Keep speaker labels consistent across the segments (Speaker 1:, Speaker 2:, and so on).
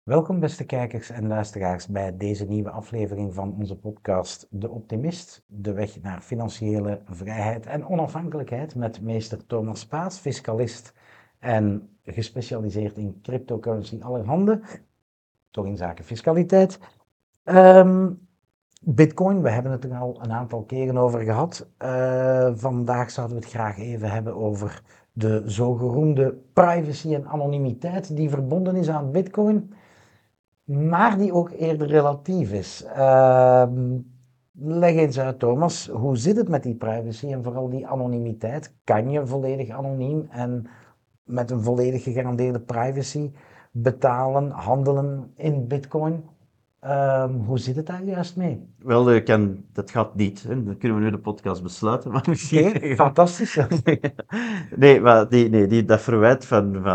Speaker 1: Welkom beste kijkers en luisteraars bij deze nieuwe aflevering van onze podcast De Optimist, de weg naar financiële vrijheid en onafhankelijkheid met meester Thomas Paas, fiscalist en gespecialiseerd in cryptocurrency allerhande, toch in zaken fiscaliteit. Bitcoin, we hebben het er al een aantal keren over gehad. Vandaag zouden we het graag even hebben over de zogenoemde privacy en anonimiteit die verbonden is aan Bitcoin, maar die ook eerder relatief is. Leg eens uit, Thomas, hoe zit het met die privacy en vooral die anonimiteit? Kan je volledig anoniem en met een volledig gegarandeerde privacy betalen, handelen in Bitcoin? Hoe zit het daar juist mee?
Speaker 2: Wel, dat gaat niet. Hè. Dan kunnen we nu de podcast besluiten. Maar misschien...
Speaker 1: Oké, fantastisch.
Speaker 2: Nee, maar dat verwijt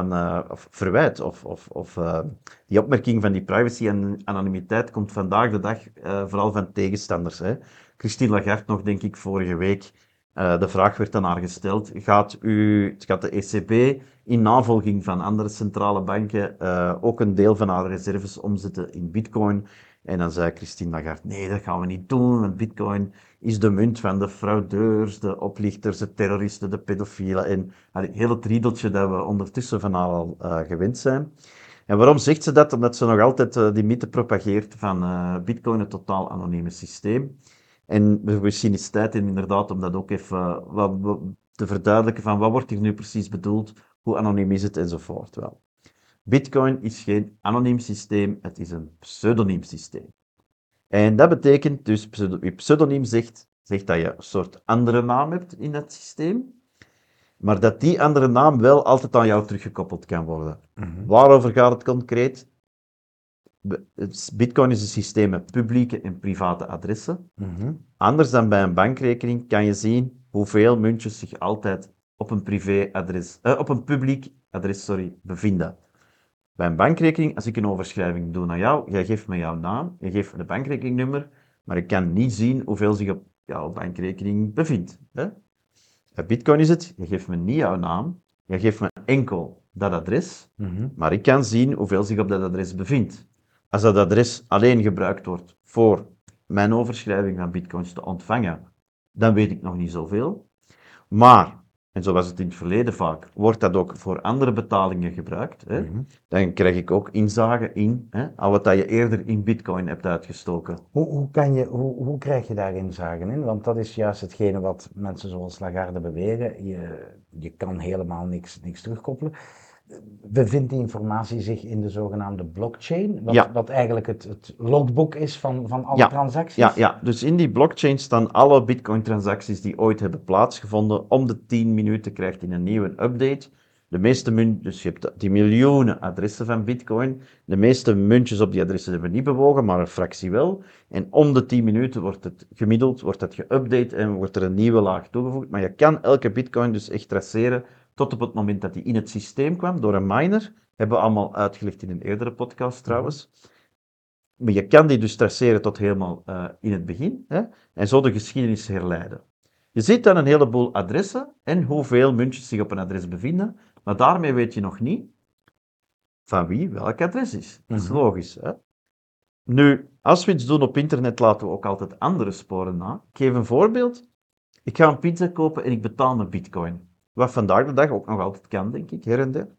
Speaker 2: die opmerking van die privacy en anonimiteit komt vandaag de dag vooral van tegenstanders. Hè. Christine Lagarde nog, denk ik, vorige week, de vraag werd aan haar gesteld, gaat de ECB in navolging van andere centrale banken ook een deel van haar reserves omzetten in bitcoin? En dan zei Christine Lagarde, nee, dat gaan we niet doen, want bitcoin is de munt van de fraudeurs, de oplichters, de terroristen, de pedofielen en het hele triedeltje dat we ondertussen van haar al gewend zijn. En waarom zegt ze dat? Omdat ze nog altijd die mythe propageert van bitcoin, een totaal anonieme systeem. En misschien is het tijd inderdaad om dat ook even te verduidelijken van wat wordt hier nu precies bedoeld, hoe anoniem is het enzovoort wel. Bitcoin is geen anoniem systeem, het is een pseudoniem systeem. En dat betekent dus, wie pseudoniem zegt dat je een soort andere naam hebt in het systeem, maar dat die andere naam wel altijd aan jou teruggekoppeld kan worden. Waarover gaat het concreet? Bitcoin is een systeem met publieke en private adressen. Anders dan bij een bankrekening kan je zien hoeveel muntjes zich altijd op een op een publiek adres, bevinden. Bij een bankrekening, als ik een overschrijving doe naar jou, jij geeft me jouw naam, je geeft me de bankrekeningnummer, maar ik kan niet zien hoeveel zich op jouw bankrekening bevindt. Hè? Bij Bitcoin is het, je geeft me niet jouw naam, je geeft me enkel dat adres, maar ik kan zien hoeveel zich op dat adres bevindt. Als dat adres alleen gebruikt wordt voor mijn overschrijving van bitcoins te ontvangen, dan weet ik nog niet zoveel. Maar, en zo was het in het verleden vaak, wordt dat ook voor andere betalingen gebruikt. Hè? Dan krijg ik ook inzage in al wat je eerder in bitcoin hebt uitgestoken.
Speaker 1: Hoe krijg je daar inzage in? Want dat is juist hetgene wat mensen zoals Lagarde beweren. Je kan helemaal niks terugkoppelen. Bevindt die informatie zich in de zogenaamde blockchain, wat eigenlijk het logboek is van alle transacties?
Speaker 2: Ja, dus in die blockchain staan alle bitcoin-transacties die ooit hebben plaatsgevonden. Om de 10 minuten krijgt hij een nieuwe update. De meeste dus je hebt die miljoenen adressen van bitcoin. De meeste muntjes op die adressen hebben niet bewogen, maar een fractie wel. En om de 10 minuten wordt het gemiddeld, wordt dat geüpdate en wordt er een nieuwe laag toegevoegd. Maar je kan elke bitcoin dus echt traceren tot op het moment dat die in het systeem kwam door een miner. Hebben we allemaal uitgelegd in een eerdere podcast trouwens. Maar je kan die dus traceren tot helemaal in het begin, hè, en zo de geschiedenis herleiden. Je ziet dan een heleboel adressen en hoeveel muntjes zich op een adres bevinden, maar daarmee weet je nog niet van wie welk adres is. Dat is logisch. Hè? Nu, als we iets doen op internet, laten we ook altijd andere sporen na. Ik geef een voorbeeld. Ik ga een pizza kopen en ik betaal met bitcoin. Wat vandaag de dag ook nog altijd kan, denk ik, her en der.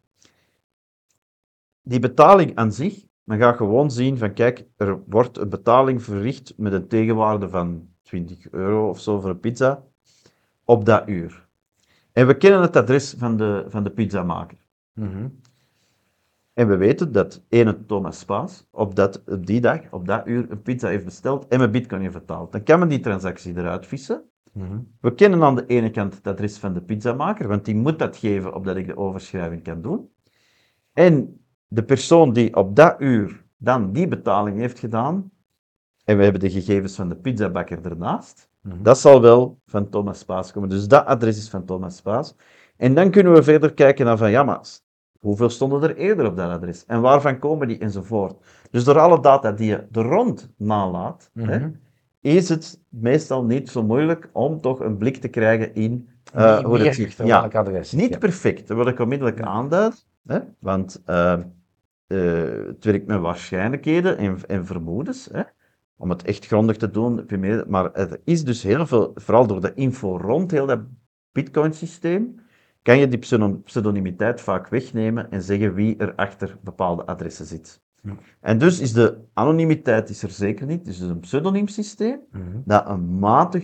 Speaker 2: Die betaling aan zich, men gaat gewoon zien van, kijk, er wordt een betaling verricht met een tegenwaarde van 20 euro of zo voor een pizza op dat uur. En we kennen het adres van de pizzamaker. En we weten dat ene Thomas Paas op die dag, op dat uur, een pizza heeft besteld en met bitcoin heeft betaald. Dan kan men die transactie eruit vissen. We kennen aan de ene kant het adres van de pizzamaker, want die moet dat geven opdat ik de overschrijving kan doen. En de persoon die op dat uur dan die betaling heeft gedaan, en we hebben de gegevens van de pizzabakker ernaast, dat zal wel van Thomas Paas komen. Dus dat adres is van Thomas Paas. En dan kunnen we verder kijken naar van, ja, maar hoeveel stonden er eerder op dat adres? En waarvan komen die enzovoort. Dus door alle data die je er rond nalaat, is het meestal niet zo moeilijk om toch een blik te krijgen in hoe het zit.
Speaker 1: Welk adres.
Speaker 2: Niet perfect, dat wil ik onmiddellijk aanduiden. Want het werkt met waarschijnlijkheden en vermoedens, hè. Om het echt grondig te doen, heb je maar er is dus heel veel, vooral door de info rond heel dat Bitcoin-systeem, kan je die pseudonimiteit vaak wegnemen en zeggen wie er achter bepaalde adressen zit.
Speaker 1: Ja.
Speaker 2: En dus is de anonimiteit is er zeker niet. Het is dus een pseudoniem systeem dat een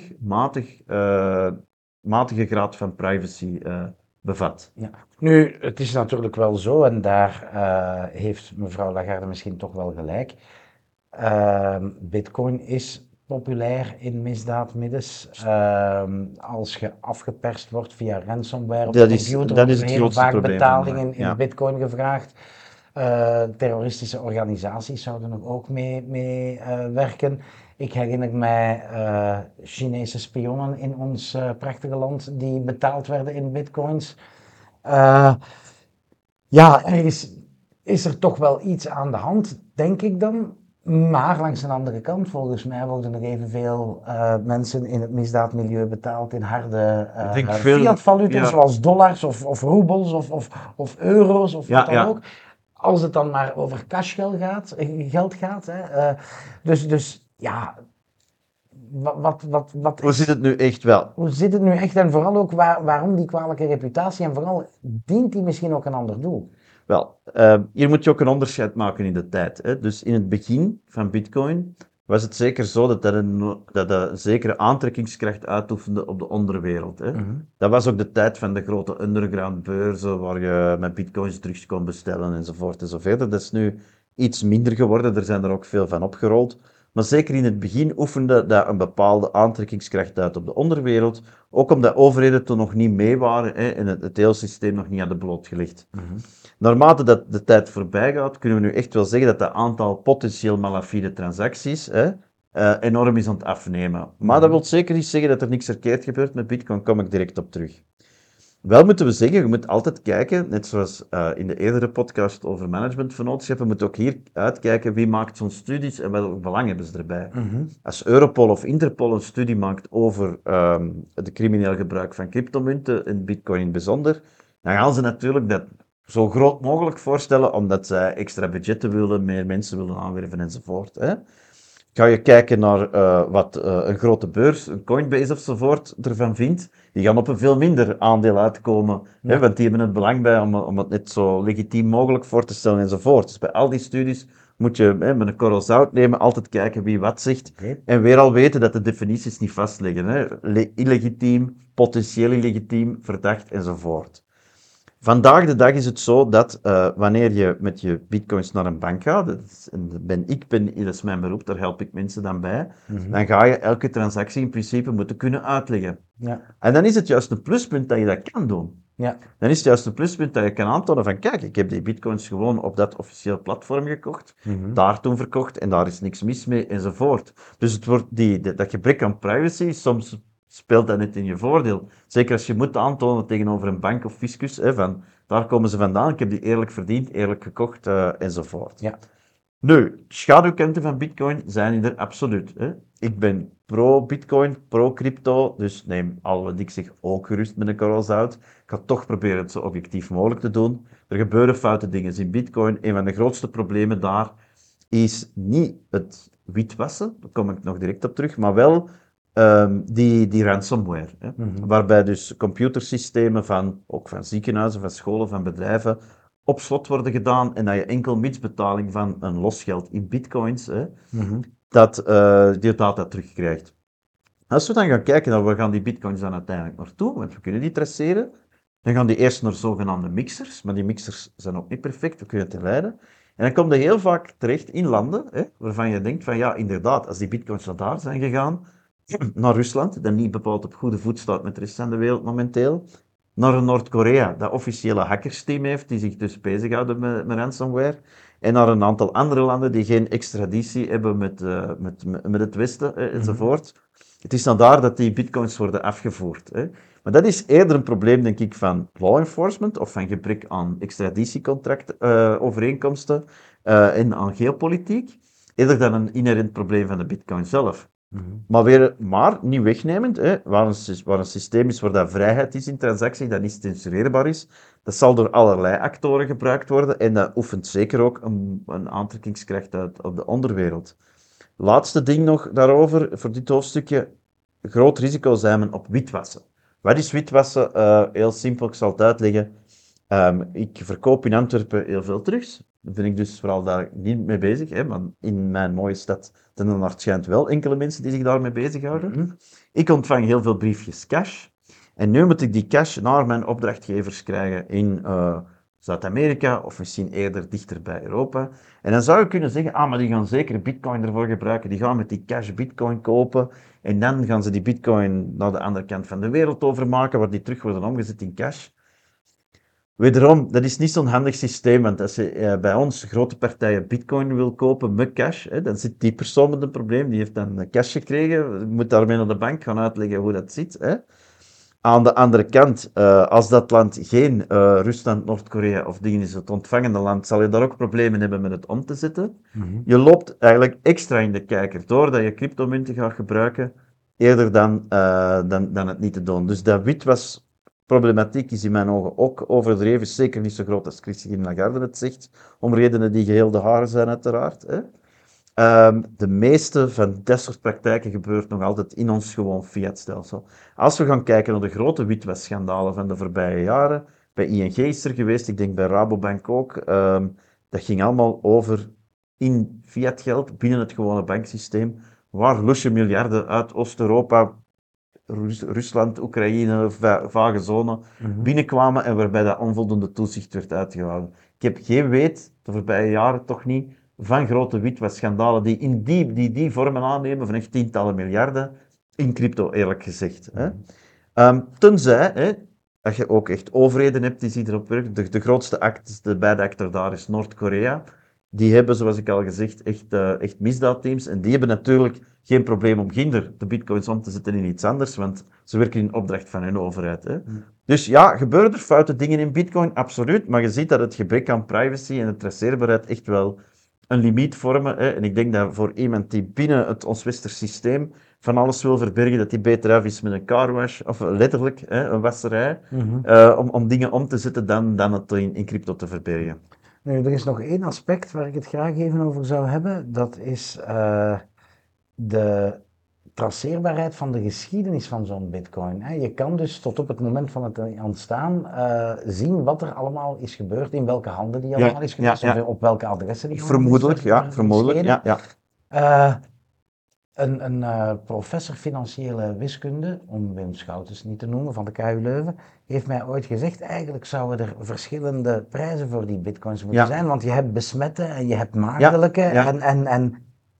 Speaker 2: matige graad van privacy bevat.
Speaker 1: Ja. Nu, het is natuurlijk wel zo, en daar heeft mevrouw Lagarde misschien toch wel gelijk. Bitcoin is populair in misdaadmiddels. Als je afgeperst wordt via ransomware op de
Speaker 2: Dat is
Speaker 1: computer,
Speaker 2: het
Speaker 1: worden heel
Speaker 2: grootste
Speaker 1: vaak
Speaker 2: probleem
Speaker 1: betalingen
Speaker 2: vandaag.
Speaker 1: in
Speaker 2: Ja.
Speaker 1: Bitcoin gevraagd. Terroristische organisaties zouden er ook mee werken. Ik herinner mij Chinese spionnen in ons prachtige land die betaald werden in bitcoins. Ja, is er toch wel iets aan de hand, denk ik dan. Maar langs de andere kant, volgens mij worden er evenveel mensen in het misdaadmilieu betaald in harde
Speaker 2: Ik denk veel,
Speaker 1: fiatvaluta,
Speaker 2: ja.
Speaker 1: zoals dollars of roebels of euro's of wat
Speaker 2: Ja,
Speaker 1: dan
Speaker 2: ja.
Speaker 1: ook. Als het dan maar over geld gaat. Hè. Dus ja, wat
Speaker 2: Hoe zit het nu echt wel?
Speaker 1: hoe zit het nu echt? En vooral ook waarom die kwalijke reputatie? En vooral dient die misschien ook een ander doel?
Speaker 2: Wel, hier moet je ook een onderscheid maken in de tijd. Hè. Dus in het begin van Bitcoin was het zeker zo dat dat een zekere aantrekkingskracht uitoefende op de onderwereld. Hè. Dat was ook de tijd van de grote underground beurzen, waar je met bitcoins drugs kon bestellen enzovoort enzovoort. Dat is nu iets minder geworden, er zijn er ook veel van opgerold. Maar zeker in het begin oefende dat een bepaalde aantrekkingskracht uit op de onderwereld, ook omdat overheden toen nog niet mee waren, hè, en het hele systeem nog niet hadden blootgelegd. Naarmate dat de tijd voorbij gaat, kunnen we nu echt wel zeggen dat het aantal potentieel malafide transacties enorm is aan het afnemen. Maar dat wil zeker niet zeggen dat er niks verkeerd gebeurt met Bitcoin, kom ik direct op terug. Wel moeten we zeggen, je moet altijd kijken, net zoals in de eerdere podcast over managementvernootschappen, moet ook hier uitkijken wie maakt zo'n studies en welk belang hebben ze erbij. Als Europol of Interpol een studie maakt over het crimineel gebruik van cryptomunten en Bitcoin in het bijzonder, dan gaan ze natuurlijk dat zo groot mogelijk voorstellen, omdat zij extra budgetten willen, meer mensen willen aanwerven enzovoort. Hè. Ga je kijken naar wat een grote beurs, een Coinbase ofzovoort, ervan vindt, die gaan op een veel minder aandeel uitkomen.
Speaker 1: Ja.
Speaker 2: Hè, want die hebben het belang bij om het net zo legitiem mogelijk voor te stellen enzovoort. Dus bij al die studies moet je met een korrel zout nemen, altijd kijken wie wat zegt.
Speaker 1: Oké.
Speaker 2: En weer al weten dat de definities niet vastliggen. Hè. Illegitiem, potentieel illegitiem, verdacht enzovoort. Vandaag de dag is het zo dat wanneer je met je bitcoins naar een bank gaat, dat is mijn beroep, daar help ik mensen dan bij, dan ga je elke transactie in principe moeten kunnen uitleggen.
Speaker 1: Ja.
Speaker 2: En dan is het juist een pluspunt dat je dat kan doen.
Speaker 1: Ja.
Speaker 2: Dan is het juist een pluspunt dat je kan aantonen van, kijk, ik heb die bitcoins gewoon op dat officieel platform gekocht, daar toen verkocht en daar is niks mis mee, enzovoort. Dus het wordt dat gebrek aan privacy, soms speelt dat net in je voordeel. Zeker als je moet aantonen tegenover een bank of fiscus, hè, van daar komen ze vandaan, ik heb die eerlijk verdiend, eerlijk gekocht, enzovoort.
Speaker 1: Ja.
Speaker 2: Nu, schaduwkanten van Bitcoin zijn er absoluut. Hè. Ik ben pro-Bitcoin, pro-crypto, dus neem al wat ik zeg ook gerust met een korrel zout. Ik ga toch proberen het zo objectief mogelijk te doen. Er gebeuren foute dingen in Bitcoin. Een van de grootste problemen daar is niet het witwassen, daar kom ik nog direct op terug, maar wel die ransomware. Hè. Waarbij dus computersystemen ook van ziekenhuizen, van scholen, van bedrijven op slot worden gedaan en dat je enkel mits betaling van een losgeld in bitcoins, dat die data terugkrijgt. Als we dan gaan kijken naar waar gaan die bitcoins dan uiteindelijk naartoe, want we kunnen die traceren, dan gaan die eerst naar zogenaamde mixers, maar die mixers zijn ook niet perfect, we kunnen het leiden. En dan kom je heel vaak terecht in landen waarvan je denkt van ja, inderdaad, als die bitcoins naar daar zijn gegaan, naar Rusland, dat niet bepaald op goede voet staat met de rest van de wereld momenteel, naar een Noord-Korea, dat officiële hackersteam heeft, die zich dus bezighouden met ransomware, en naar een aantal andere landen die geen extraditie hebben met het Westen, enzovoort. Het is dan daar dat die bitcoins worden afgevoerd. Hè. Maar dat is eerder een probleem, denk ik, van law enforcement, of van gebrek aan extraditieovereenkomsten en aan geopolitiek, eerder dan een inherent probleem van de bitcoin zelf. Maar niet wegnemend, hè, waar een systeem is waar dat vrijheid is in transactie, dat niet censureerbaar is, dat zal door allerlei actoren gebruikt worden en dat oefent zeker ook een aantrekkingskracht uit op de onderwereld. Laatste ding nog daarover, voor dit hoofdstukje, groot risico zijn men op witwassen. Wat is witwassen? Heel simpel, ik zal het uitleggen. Ik verkoop in Antwerpen heel veel drugs. Daar ben ik dus vooral daar niet mee bezig. Hè, maar in mijn mooie stad zijn er naar het schijnt wel enkele mensen die zich daarmee bezighouden. Ik ontvang heel veel briefjes cash. En nu moet ik die cash naar mijn opdrachtgevers krijgen in Zuid-Amerika of misschien eerder dichter bij Europa. En dan zou je kunnen zeggen, maar die gaan zeker bitcoin ervoor gebruiken. Die gaan met die cash bitcoin kopen. En dan gaan ze die bitcoin naar de andere kant van de wereld overmaken, waar die terug worden omgezet in cash. Wederom, dat is niet zo'n handig systeem, want als je bij ons grote partijen bitcoin wil kopen met cash, dan zit die persoon met een probleem, die heeft dan cash gekregen, moet daarmee naar de bank gaan uitleggen hoe dat zit. Hè. Aan de andere kant, als dat land geen Rusland, Noord-Korea of dingen is, het ontvangende land, zal je daar ook problemen hebben met het om te zetten. Je loopt eigenlijk extra in de kijker doordat je cryptomunten gaat gebruiken, eerder dan het niet te doen. Dus dat witwasproblematiek is in mijn ogen ook overdreven, zeker niet zo groot als Christine Lagarde het zegt, om redenen die geheel de haren zijn uiteraard. Hè. De meeste van dat soort praktijken gebeurt nog altijd in ons gewoon fiatstelsel. Als we gaan kijken naar de grote witwasschandalen van de voorbije jaren, bij ING is er geweest, ik denk bij Rabobank ook, dat ging allemaal over in fiatgeld binnen het gewone banksysteem, waar lusje miljarden uit Oost-Europa, Rusland, Oekraïne, vage zone, binnenkwamen en waarbij dat onvoldoende toezicht werd uitgehouden. Ik heb geen weet, de voorbije jaren toch niet, van grote witwasschandalen die die vormen aannemen van echt tientallen miljarden in crypto, eerlijk gezegd. Hè. Tenzij, hè, dat je ook echt overheden hebt die zich erop werken. De grootste act, de beide actor daar is Noord-Korea. Die hebben, zoals ik al gezegd, echt misdaadteams. En die hebben natuurlijk geen probleem om ginder de bitcoins om te zetten in iets anders, want ze werken in opdracht van hun overheid. Hè. Dus ja, gebeuren er foute dingen in bitcoin? Absoluut. Maar je ziet dat het gebrek aan privacy en de traceerbaarheid echt wel een limiet vormen. Hè. En ik denk dat voor iemand die binnen ons westers systeem van alles wil verbergen, dat hij beter af is met een carwash, of letterlijk een wasserij, om dingen om te zetten dan het in crypto te verbergen.
Speaker 1: Nu, er is nog één aspect waar ik het graag even over zou hebben. Dat is de traceerbaarheid van de geschiedenis van zo'n bitcoin. Je kan dus tot op het moment van het ontstaan zien wat er allemaal is gebeurd, in welke handen die allemaal is geweest, of op welke adressen die
Speaker 2: vermoedelijk, vermoedelijk,
Speaker 1: ja. Een professor financiële wiskunde, om Wim Schoutens niet te noemen, van de KU Leuven, heeft mij ooit gezegd, eigenlijk zouden er verschillende prijzen voor die bitcoins moeten zijn, want je hebt besmette en je hebt maagdelijke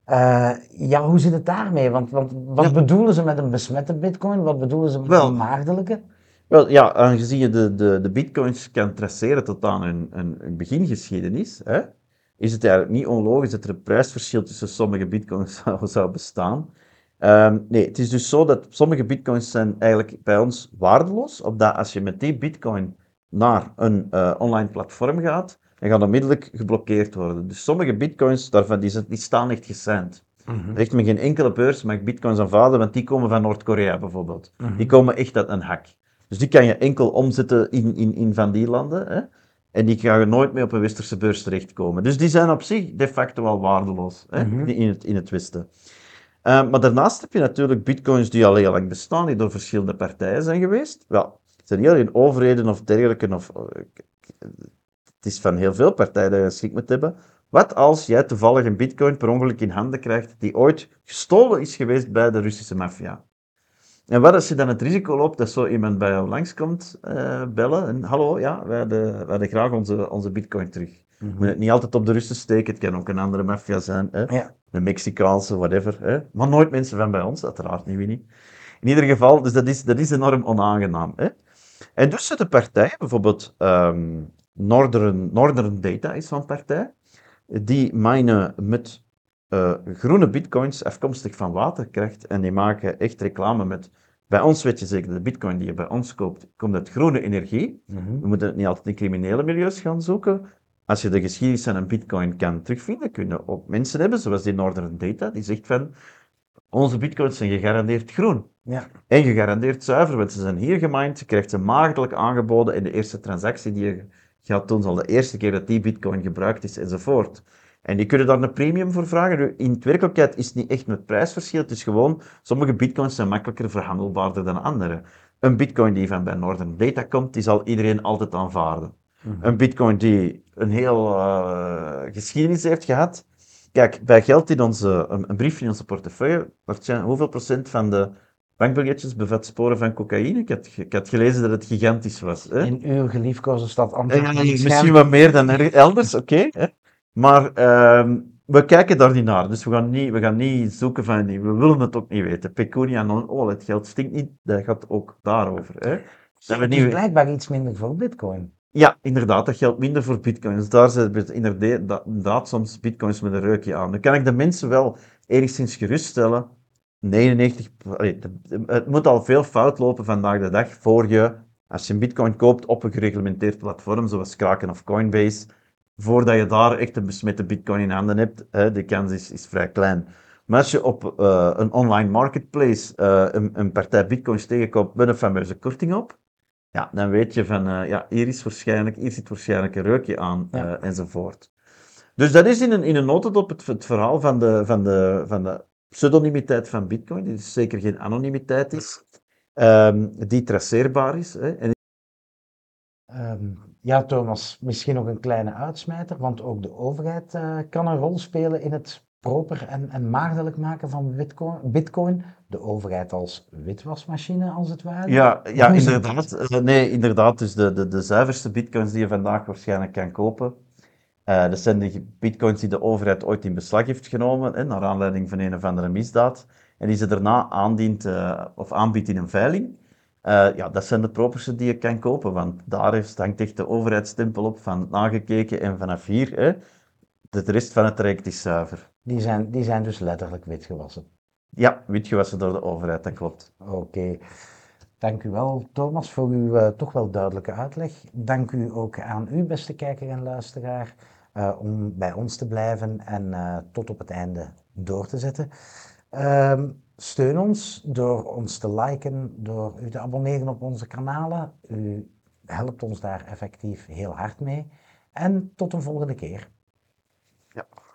Speaker 1: hoe zit het daarmee? Want wat bedoelen ze met een besmette bitcoin? Wat bedoelen ze met een maagdelijke?
Speaker 2: Wel ja, aangezien je de bitcoins kan traceren tot aan een begingeschiedenis, hè, is het eigenlijk niet onlogisch dat er een prijsverschil tussen sommige bitcoins zou bestaan. Nee, het is dus zo dat sommige bitcoins zijn eigenlijk bij ons waardeloos, opdat als je met die bitcoin naar een online platform gaat, dan gaat onmiddellijk geblokkeerd worden. Dus sommige bitcoins, daarvan, die staan echt gesigned. Er echt met geen enkele beurs mag bitcoins aanvaarden, want die komen van Noord-Korea bijvoorbeeld. Die komen echt uit een hak. Dus die kan je enkel omzetten in van die landen. Hè? En die gaan nooit meer op een westerse beurs terechtkomen. Dus die zijn op zich de facto wel waardeloos in het Westen. Maar daarnaast heb je natuurlijk bitcoins die al heel lang bestaan, die door verschillende partijen zijn geweest. Wel, het zijn niet alleen overheden of dergelijke, het is van heel veel partijen dat je schrik moet hebben. Wat als jij toevallig een bitcoin per ongeluk in handen krijgt die ooit gestolen is geweest bij de Russische maffia? En wat als je dan het risico loopt dat zo iemand bij jou langskomt bellen en hallo, ja, wij hadden graag onze bitcoin terug. Je moet het niet altijd op de Russen steken, het kan ook een andere maffia zijn, hè? Ja. De Mexicaanse, whatever. Hè? Maar nooit mensen van bij ons, uiteraard niet, Winnie. In ieder geval, dus dat is enorm onaangenaam. Hè? En dus zitten partijen, bijvoorbeeld Northern Data is zo'n partij, die minen met groene bitcoins afkomstig van waterkracht en die maken echt reclame met... Bij ons weet je zeker, de bitcoin die je bij ons koopt, komt uit groene energie. We moeten het niet altijd in criminele milieus gaan zoeken. Als je de geschiedenis van een bitcoin kan terugvinden, kun je ook mensen hebben, zoals die Northern Data, die zegt van... Onze bitcoins zijn gegarandeerd groen.
Speaker 1: Ja.
Speaker 2: En gegarandeerd zuiver, want ze zijn hier gemined, je krijgt ze maagdelijk aangeboden en de eerste transactie die je gaat doen zal de eerste keer dat die bitcoin gebruikt is, enzovoort. En die kunnen daar een premium voor vragen. Nu, in de werkelijkheid is het niet echt met prijsverschil, het is gewoon, sommige bitcoins zijn makkelijker verhandelbaarder dan andere. Een bitcoin die van bij Northern Data komt, die zal iedereen altijd aanvaarden. Een bitcoin die een heel geschiedenis heeft gehad. Kijk, bij geld in een briefje in onze portefeuille, hoeveel procent van de bankbiljetjes bevat sporen van cocaïne? Ik had gelezen dat het gigantisch was. Hè?
Speaker 1: In uw geliefkoosde stad Antwerpen.
Speaker 2: Misschien wat meer dan elders, oké. Hè? Maar we kijken daar niet naar. Dus we gaan niet zoeken van, we willen het ook niet weten. Pecunia non olet, het geld stinkt niet, dat gaat ook daarover. Hè? Dat we
Speaker 1: Het
Speaker 2: niet
Speaker 1: is blijkbaar iets minder voor bitcoin.
Speaker 2: Ja, inderdaad, dat geldt minder voor bitcoins. Daar zijn inderdaad soms bitcoins met een reukje aan. Dan kan ik de mensen wel enigszins geruststellen. 99, het moet al veel fout lopen vandaag de dag voor je, als je een bitcoin koopt op een gereglementeerd platform, zoals Kraken of Coinbase, voordat je daar echt een besmette bitcoin in handen hebt, de kans is vrij klein. Maar als je op een online marketplace een partij bitcoins tegenkoopt met een fameuze korting op, ja, dan weet je van, hier zit waarschijnlijk een reukje aan, enzovoort. Dus dat is in een notendop het verhaal van de pseudonimiteit van Bitcoin, die dus zeker geen anonimiteit is, die traceerbaar is. Hè.
Speaker 1: Ja, Thomas, misschien nog een kleine uitsmijter, want ook de overheid kan een rol spelen in het proper en maagdelijk maken van bitcoin. De overheid als witwasmachine, als het ware.
Speaker 2: Ja,
Speaker 1: Hoe zit
Speaker 2: inderdaad. Nee, inderdaad. Dus de zuiverste bitcoins die je vandaag waarschijnlijk kan kopen, dat zijn de bitcoins die de overheid ooit in beslag heeft genomen, naar aanleiding van een of andere misdaad, en die ze daarna of aanbiedt in een veiling. Dat zijn de properste die je kan kopen, want daar hangt echt de overheidsstempel op van nagekeken en vanaf hier, de rest van het traject is zuiver.
Speaker 1: Die zijn dus letterlijk witgewassen.
Speaker 2: Ja, witgewassen door de overheid, dat klopt.
Speaker 1: Oké. Dank u wel, Thomas, voor uw toch wel duidelijke uitleg. Dank u ook aan u, beste kijker en luisteraar, om bij ons te blijven en tot op het einde door te zetten. Steun ons door ons te liken, door u te abonneren op onze kanalen. U helpt ons daar effectief heel hard mee. En tot een volgende keer.
Speaker 2: Ja.